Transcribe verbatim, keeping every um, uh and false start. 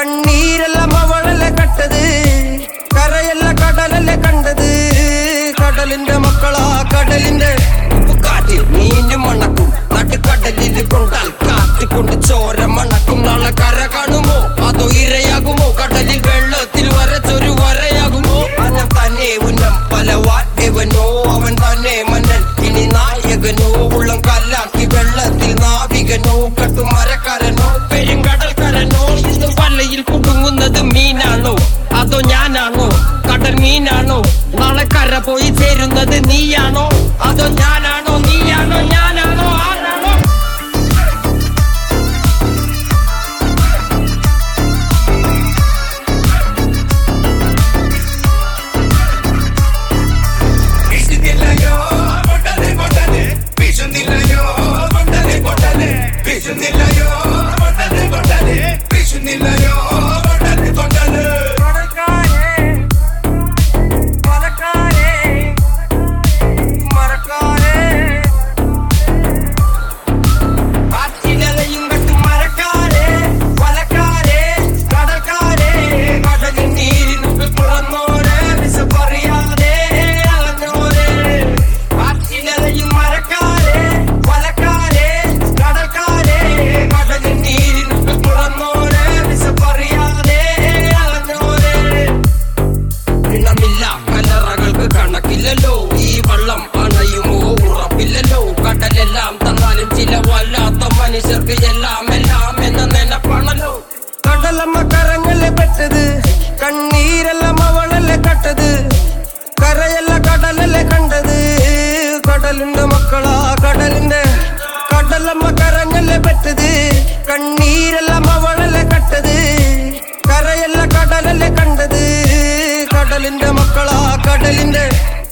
കണ്ണീരെല്ലാം അവളല്ലേ കട്ടത്, കരയല്ല കടലല്ലേ കണ്ടത്. കടലിന്റെ മക്കളാ കടലിന്റെ കാറ്റിൽ മീനും മണക്കും, നടുക്കടലിൽ കൊണ്ടാൽ കാറ്റിക്കൊണ്ട് ചോര മണക്കും. നാളെ കര കാണുമോ അതോ ഇരയാകുമോ, കടലിൽ വെള്ളത്തിൽ വരച്ചൊരു വരയാകുമോ. അനം തന്നെ ഉന്നം പലവാൻ എവനോ, അവൻ തന്നെ മന്നൻ ഇനി നായകനോ. ഉള്ളം കല്ലാക്കി വെള്ളത്തിൽ നാവികനോ, കട്ടുമരക്കാരനോ പെരുങ്കടൽക്കാരനോ. ഇന്ന് വലയിൽ കുടുങ്ങുന്നത് മീനാണോ അതോ ഞാനാണോ, കടൽ മീനാണോ. നാളെ കര പോയി ചേരുന്നത് നീയാണോ അതോ ഞാനാണോ, നീയാണോ ഞാനാണോ ആരാണോ. ഈ വള്ളം അണയുമോ ഉറപ്പില്ലല്ലോ, കടലെല്ലാം തന്നാലും ചില വല്ലാത്ത മനുഷ്യർക്ക് എല്ലാം എല്ലാം എന്ന നിലപ്പാണല്ലോ. കടലമ്മ കരങ്ങല്ലേ പെട്ടത്, കണ്ണീരെല്ലാം അവളല്ലേ കട്ടത്, കരയല്ല കടലല്ലേ കണ്ടത്. കടലിന്റെ മക്കളാ കടലിന്റെ, കടലമ്മ കരങ്ങല്ലേ പെട്ടത്, കണ്ണീരെല്ലാം അവളല്ലേ കട്ടത്, കരയല്ല കടലല്ലേ കണ്ടത്. കടലിന്റെ മക്കളാ കടലിന്റെ